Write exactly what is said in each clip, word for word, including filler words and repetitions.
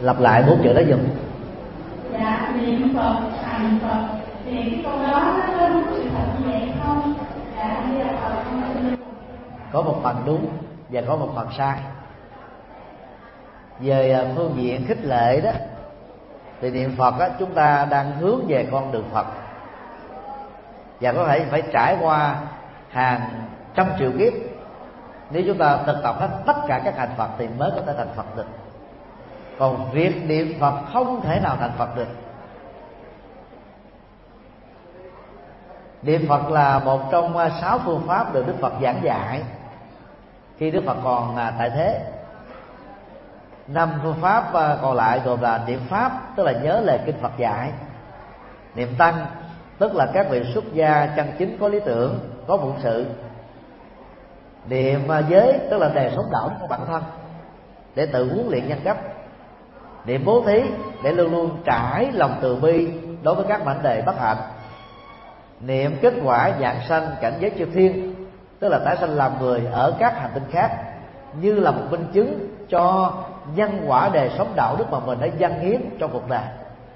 lặp lại bốn chữ đó giùm. Dạ, niệm Phật, thành Phật. Thì cái câu đó nó có đúng sự thật như vậy không? Dạ, bây giờ Phật không. Có một phần đúng và có một phần sai. Về phương diện khích lệ đó, thì niệm Phật á, chúng ta đang hướng về con đường Phật, và có thể phải trải qua hàng trăm triệu kiếp. Nếu chúng ta thực tập hết tất cả các hành Phật thì mới có thể thành Phật được. Còn việc niệm Phật không thể nào thành Phật được. Niệm Phật là một trong sáu phương pháp được Đức Phật giảng dạy khi Đức Phật còn tại thế. Năm phương pháp còn lại gồm là niệm Pháp, tức là nhớ lời kinh Phật dạy; niệm Tăng, tức là các vị xuất gia chân chính có lý tưởng, có phụng sự; niệm Giới, tức là đề sống đạo đức của bản thân để tự huấn luyện nhân cách; niệm Bố Thí, để luôn luôn trải lòng từ bi đối với các mảnh đề bất hạnh; niệm kết quả dạng sanh cảnh giới chư thiên, tức là tái sanh làm người ở các hành tinh khác, như là một minh chứng cho nhân quả đề sống đạo đức mà mình đã dâng hiến trong cuộc đời.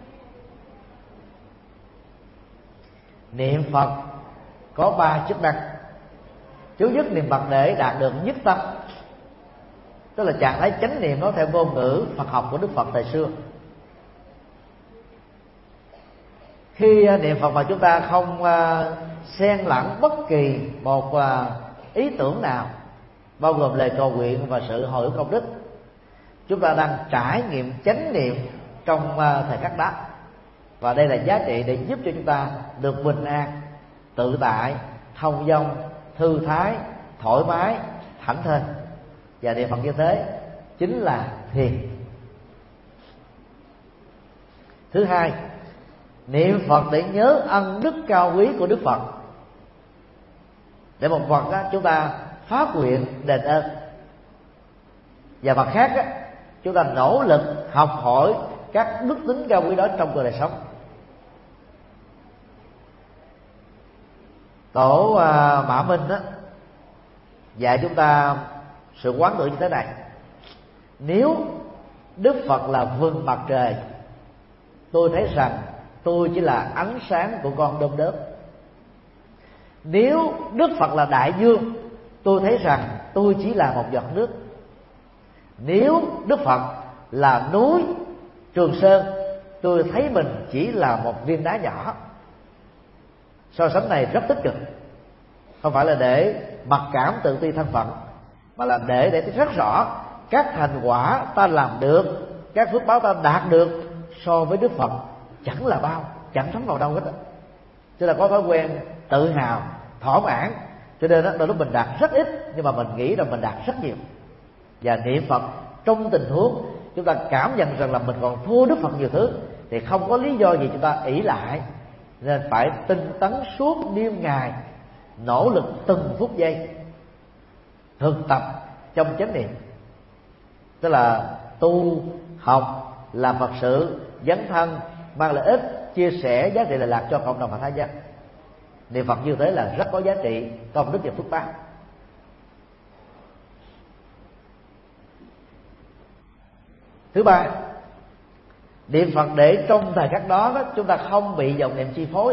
Niệm Phật có ba chức năng. Thứ nhất, niệm Phật để đạt được nhất tâm, tức là trạng thái chánh niệm nó theo ngôn ngữ Phật học của Đức Phật thời xưa. Khi niệm Phật mà chúng ta không xen lẫn bất kỳ một ý tưởng nào, bao gồm lời cầu nguyện và sự hồi hướng công đức, chúng ta đang trải nghiệm chánh niệm trong thời khắc đó. Và đây là giá trị để giúp cho chúng ta được bình an, tự tại, thông dong, thư thái, thoải mái, thảnh thơi. Và niệm Phật như thế chính là thiền. Thứ hai, niệm Phật để nhớ ân đức cao quý của Đức Phật, để một phần đó chúng ta phát nguyện đền ơn, và mặt khác đó, chúng ta nỗ lực học hỏi các đức tính cao quý đó trong cuộc đời sống. Tổ à, Mã Minh đó dạy chúng ta sự quán tưởng như thế này: nếu Đức Phật là vầng mặt trời, tôi thấy rằng tôi chỉ là ánh sáng của con đom đóm. Nếu Đức Phật là đại dương, tôi thấy rằng tôi chỉ là một giọt nước. Nếu Đức Phật là núi Trường Sơn, tôi thấy mình chỉ là một viên đá nhỏ. So sánh này rất tích cực, không phải là để mặc cảm tự ti thân phận, mà là để để thấy rất rõ các thành quả ta làm được, các phước báo ta đạt được so với Đức Phật chẳng là bao, chẳng thấm vào đâu hết. Tức là có thói quen tự hào, thỏa mãn, cho nên đó, đôi lúc mình đạt rất ít nhưng mà mình nghĩ rằng mình đạt rất nhiều. Và niệm Phật trong tình huống chúng ta cảm nhận rằng là mình còn thua Đức Phật nhiều thứ thì không có lý do gì chúng ta ỷ lại, nên phải tinh tấn suốt đêm ngày, nỗ lực từng phút giây thực tập trong chánh niệm. Tức là tu học, làm Phật sự, dấn thân, mang lợi ích, chia sẻ giá trị lệ lạc cho cộng đồng và thế gian. Niệm Phật như thế là rất có giá trị, công đức và phước báo. Thứ ba, niệm Phật để trong thời khắc đó, đó chúng ta không bị dòng niệm chi phối,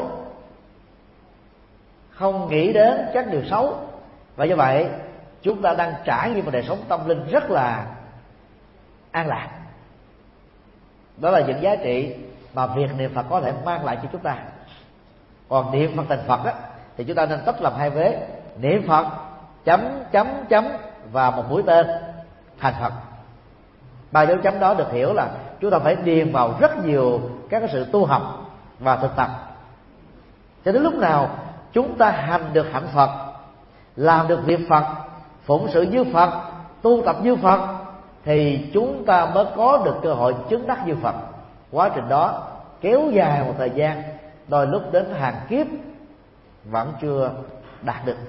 không nghĩ đến các điều xấu, và như vậy chúng ta đang trải nghiệm một đời sống tâm linh rất là an lạc. Đó là những giá trị mà việc niệm Phật có thể mang lại cho chúng ta. Còn niệm Phật thành Phật á, thì chúng ta nên tách làm hai vế: niệm Phật chấm chấm chấm và một mũi tên thành Phật. Ba dấu chấm đó được hiểu là chúng ta phải điền vào rất nhiều các cái sự tu học và thực tập, cho đến lúc nào chúng ta hành được hạnh Phật, làm được việc Phật, phụng sự như Phật, tu tập như Phật, thì chúng ta mới có được cơ hội chứng đắc như Phật. Quá trình đó kéo dài một thời gian, đôi lúc đến hàng kiếp vẫn chưa đạt được.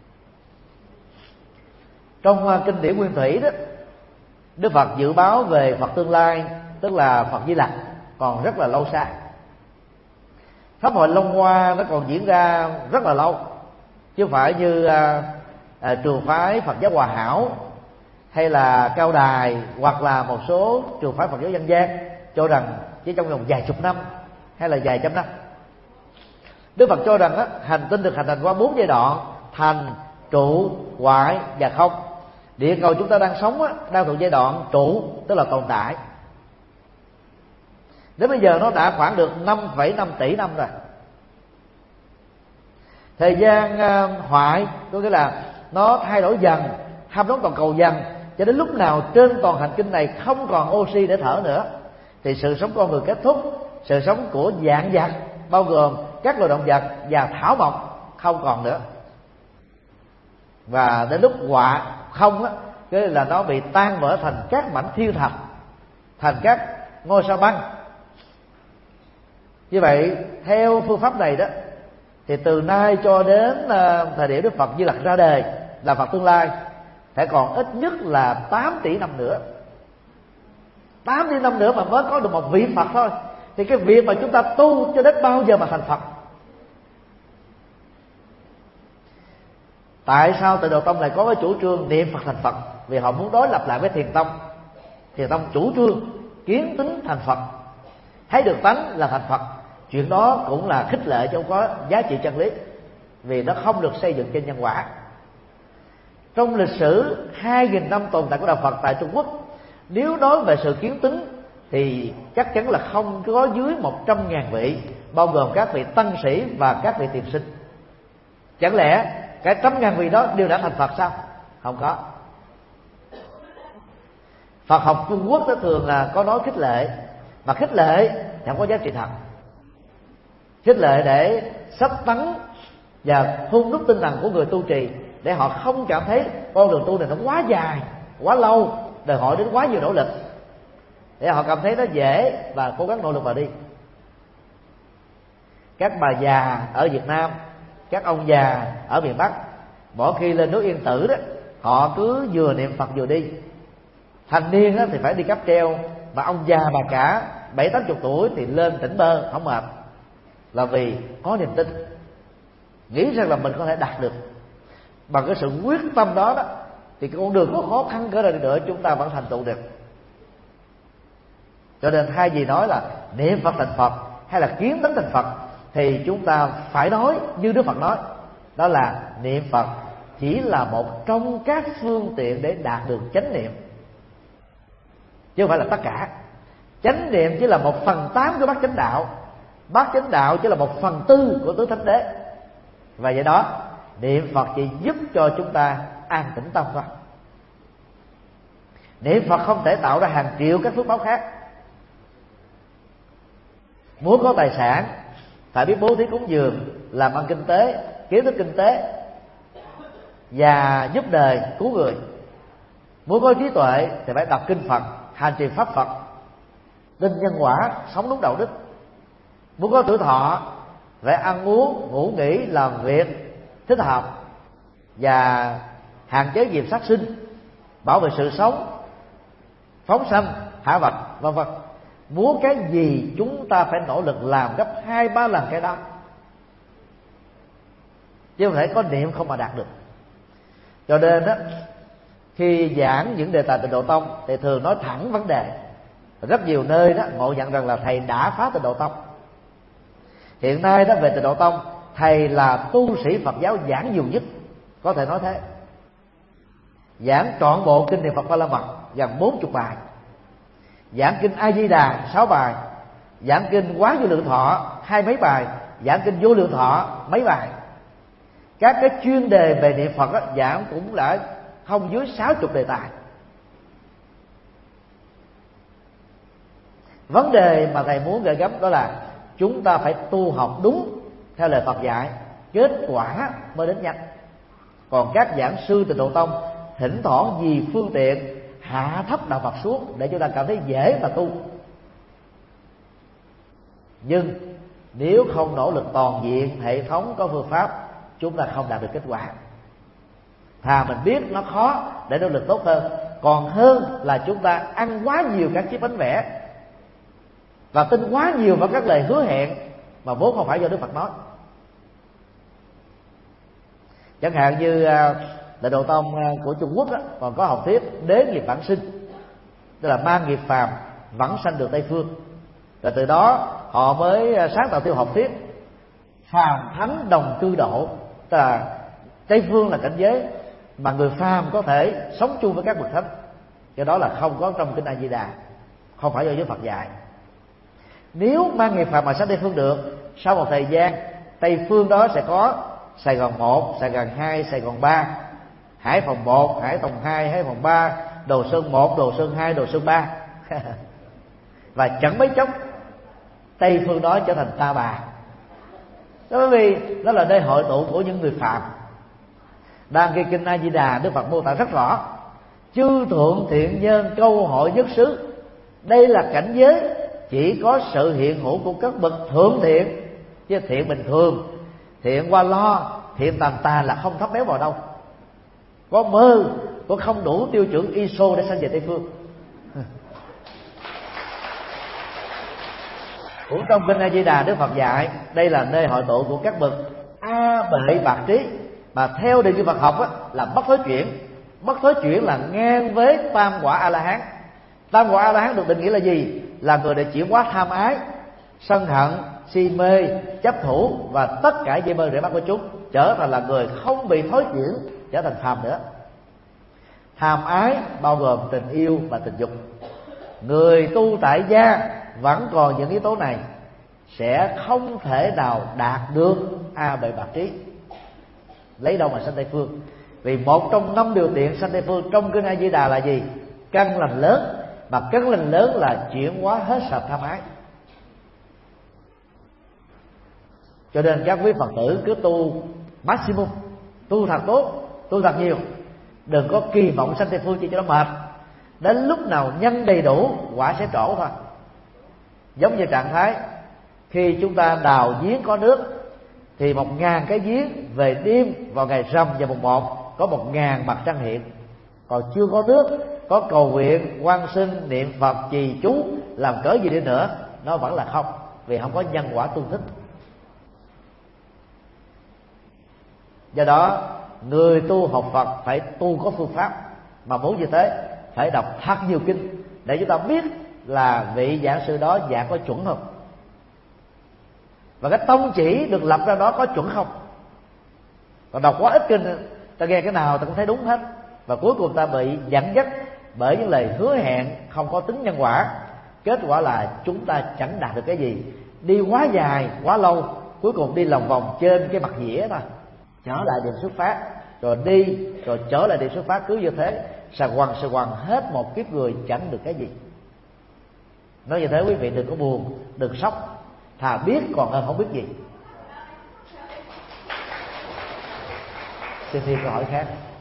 Trong kinh điển Nguyên Thủy đó, Đức Phật dự báo về Phật tương lai, tức là Phật Di Lặc, còn rất là lâu xa. Pháp hội Long Hoa nó còn diễn ra rất là lâu, chứ không phải như à, à, trường phái Phật giáo Hòa Hảo hay là Cao Đài, hoặc là một số trường phái Phật giáo dân gian cho rằng chỉ trong vòng vài chục năm hay là vài trăm năm. Đức Phật cho rằng á, hành tinh được hình thành qua bốn giai đoạn: thành, trụ, hoại và không. Địa cầu chúng ta đang sống á, đang thuộc giai đoạn trụ, tức là tồn tại. Đến bây giờ nó đã khoảng được năm phẩy năm tỷ năm rồi. Thời gian uh, hoại có nghĩa là nó thay đổi dần, hâm nóng toàn cầu dần, cho đến lúc nào trên toàn hành tinh này không còn oxy để thở nữa thì sự sống con người kết thúc. Sự sống của vạn vật bao gồm các loài động vật và thảo mộc không còn nữa. Và đến lúc họa không á, cái là nó bị tan vỡ thành các mảnh thiên thạch, thành các ngôi sao băng. Như vậy theo phương pháp này đó, thì từ nay cho đến thời điểm Đức Phật Di Lặc ra đời là Phật tương lai, phải còn ít nhất là tám tỷ năm nữa. Tám tỷ năm nữa mà mới có được một vị Phật thôi. Thì cái việc mà chúng ta tu cho đến bao giờ mà thành Phật? Tại sao Tịnh Độ Tông lại có cái chủ trương niệm Phật thành Phật? Vì họ muốn đối lập lại với Thiền Tông. Thiền Tông chủ trương kiến tính thành Phật, thấy được tánh là thành Phật. Chuyện đó cũng là khích lệ chứ không có giá trị chân lý, vì nó không được xây dựng trên nhân quả. Trong lịch sử hai nghìn năm tồn tại của đạo Phật tại Trung Quốc, nếu nói về sự kiến tính thì chắc chắn là không có dưới một trăm ngàn vị, bao gồm các vị tăng sĩ và các vị tiền sinh. Chẳng lẽ cái trăm ngàn vị đó đều đã thành Phật sao? Không có. Phật học Trung Quốc đó thường là có nói khích lệ, mà khích lệ thì không có giá trị thật. Khích lệ để sắp tấn và hung đúc tinh thần của người tu trì, để họ không cảm thấy con đường tu này nó quá dài, quá lâu, đòi hỏi đến quá nhiều nỗ lực, để họ cảm thấy nó dễ và cố gắng nỗ lực vào đi. Các bà già ở Việt Nam, các ông già ở miền Bắc, mỗi khi lên núi Yên Tử đó, họ cứ vừa niệm Phật vừa đi. Thành niên đó thì phải đi cáp treo, mà ông già bà cả bảy tám chục tuổi thì lên tỉnh bơ không mệt, là vì có niềm tin, nghĩ rằng là mình có thể đạt được. Bằng cái sự quyết tâm đó đó, thì cái con đường có khó khăn cỡ nào đi nữa chúng ta vẫn thành tựu được. Cho nên hai gì nói là niệm Phật thành Phật hay là kiến tánh thành Phật, thì chúng ta phải nói như Đức Phật nói, đó là niệm Phật chỉ là một trong các phương tiện để đạt được chánh niệm, chứ không phải là tất cả. Chánh niệm chỉ là một phần tám của bát chánh đạo, bát chánh đạo chỉ là một phần tư của tứ thánh đế. Và vậy đó, niệm Phật chỉ giúp cho chúng ta an tĩnh tâm thôi. Niệm Phật không thể tạo ra hàng triệu các phước báo khác. Muốn có tài sản phải biết bố thí cúng dường, làm ăn kinh tế, kiến thức kinh tế và giúp đời cứu người. Muốn có trí tuệ thì phải đọc kinh Phật, hành trì pháp Phật, tin nhân quả, sống đúng đạo đức. Muốn có tuổi thọ phải ăn uống, ngủ nghỉ, làm việc thích hợp và hạn chế nghiệp sát sinh, bảo vệ sự sống, phóng sanh, hạ vật, vân vân. Muốn cái gì chúng ta phải nỗ lực làm gấp hai ba lần cái đó, chứ không thể có niệm không mà đạt được. Cho nên đó, khi giảng những đề tài Tịnh Độ Tông thì thường nói thẳng vấn đề. Rất nhiều nơi đó ngộ nhận rằng là thầy đã phá Tịnh Độ Tông. Hiện nay đó về Tịnh Độ Tông, thầy là tu sĩ Phật giáo giảng nhiều nhất, có thể nói thế. Giảng trọn bộ kinh niệm Phật Ba La Mật gần bốn chục bài, giảng kinh A Di Đà sáu bài, giảng kinh Quán Vô Lượng Thọ hai mấy bài, giảng kinh Vô Lượng Thọ mấy bài. Các cái chuyên đề về niệm Phật đó, giảng cũng đã không dưới sáu chục đề tài. Vấn đề mà thầy muốn gợi gắm đó là chúng ta phải tu học đúng theo lời Phật dạy, kết quả mới đến nhanh. Còn các giảng sư Tịnh Độ Tông thỉnh thoảng vì phương tiện hạ thấp đạo Phật xuống để chúng ta cảm thấy dễ mà tu. Nhưng nếu không nỗ lực toàn diện, hệ thống có phương pháp, chúng ta không đạt được kết quả. Thà mình biết nó khó để nỗ lực tốt hơn, còn hơn là chúng ta ăn quá nhiều các chiếc bánh vẽ và tin quá nhiều vào các lời hứa hẹn mà vốn không phải do Đức Phật nói. Chẳng hạn như Tịnh Độ Tông của Trung Quốc đó, còn có học thuyết đế nghiệp bản sinh, tức là mang nghiệp phàm vẫn sanh được Tây phương. Và từ đó họ mới sáng tạo theo học thuyết phàm thánh đồng cư độ, tức là Tây phương là cảnh giới mà người phàm có thể sống chung với các bậc thánh. Cái đó là không có trong kinh A Di Đà, không phải do giới Phật dạy. Nếu mang nghiệp phàm mà sanh Tây phương được, sau một thời gian Tây phương đó sẽ có Sài Gòn một, Sài Gòn hai, Sài Gòn ba, Hải Phòng một, Hải Phòng hai, Hải Phòng ba, Đồ Sơn một, Đồ Sơn hai, Đồ Sơn ba. Và chẳng mấy chốc Tây phương đó trở thành Ta Bà. Đó, bởi vì đó là nơi hội tụ của những người phạm. Đang khi kinh A Di Đà, Đức Phật mô tả rất rõ: chư thượng thiện nhân câu hội nhất xứ. Đây là cảnh giới chỉ có sự hiện hữu của các bậc thượng thiện, chứ thiện bình thường, thiện qua lo, thiện tàn tà là không thấp béo vào đâu. Có mơ, có không đủ tiêu chuẩn i ét ô để sanh về Tây phương. Cũng trong kinh A Di Đà, Đức Phật dạy đây là nơi hội tụ của các bậc A Bệ Bạc Trí, mà theo định nghĩa Phật học á, là bất thối chuyển. Bất thối chuyển là ngang với tam quả A La Hán. Tam quả A La Hán được định nghĩa là gì? Là người đã chuyển hóa tham ái, sân hận, si mê, chấp thủ và tất cả dây mơ để bắt của chúng, trở thành là người không bị thối chuyển, trở thành phàm nữa. Tham ái bao gồm tình yêu và tình dục. Người tu tại gia vẫn còn những yếu tố này sẽ không thể nào đạt được A Bệ Bạc Trí. Lấy đâu mà sanh Tây phương? Vì một trong năm điều kiện sanh Tây phương trong kinh A Di Đà là gì? Căn lành lớn. Mà căn lành lớn là chuyển hóa hết sạch tham ái. Cho nên các quý Phật tử cứ tu maximum, tu thật tốt, tu thật nhiều, đừng có kỳ vọng sanh Tây phương chỉ cho nó mệt. Đến lúc nào nhân đầy đủ, quả sẽ trổ thôi. Giống như trạng thái khi chúng ta đào giếng có nước, thì một ngàn cái giếng về đêm vào ngày rằm và mùng một có một ngàn mặt trăng hiện. Còn chưa có nước, có cầu nguyện, quan sinh, niệm Phật, trì chú, làm cớ gì đi nữa, nó vẫn là không, vì không có nhân quả tương thích. Do đó người tu học Phật phải tu có phương pháp, mà muốn như thế phải đọc thật nhiều kinh để chúng ta biết là vị giảng sư đó giảng có chuẩn không, và cái tông chỉ được lập ra đó có chuẩn không. Còn đọc quá ít kinh, ta nghe cái nào ta cũng thấy đúng hết, và cuối cùng ta bị dẫn dắt bởi những lời hứa hẹn không có tính nhân quả. Kết quả là chúng ta chẳng đạt được cái gì, đi quá dài quá lâu, cuối cùng đi lòng vòng trên cái mặt dĩa thôi, trở lại điểm xuất phát, rồi đi rồi trở lại điểm xuất phát, cứ như thế sà quằn sà quằn hết một kiếp người chẳng được cái gì. Nói như thế quý vị đừng có buồn, đừng sốc, thà biết còn hơn không biết gì. Xin thêm câu hỏi khác.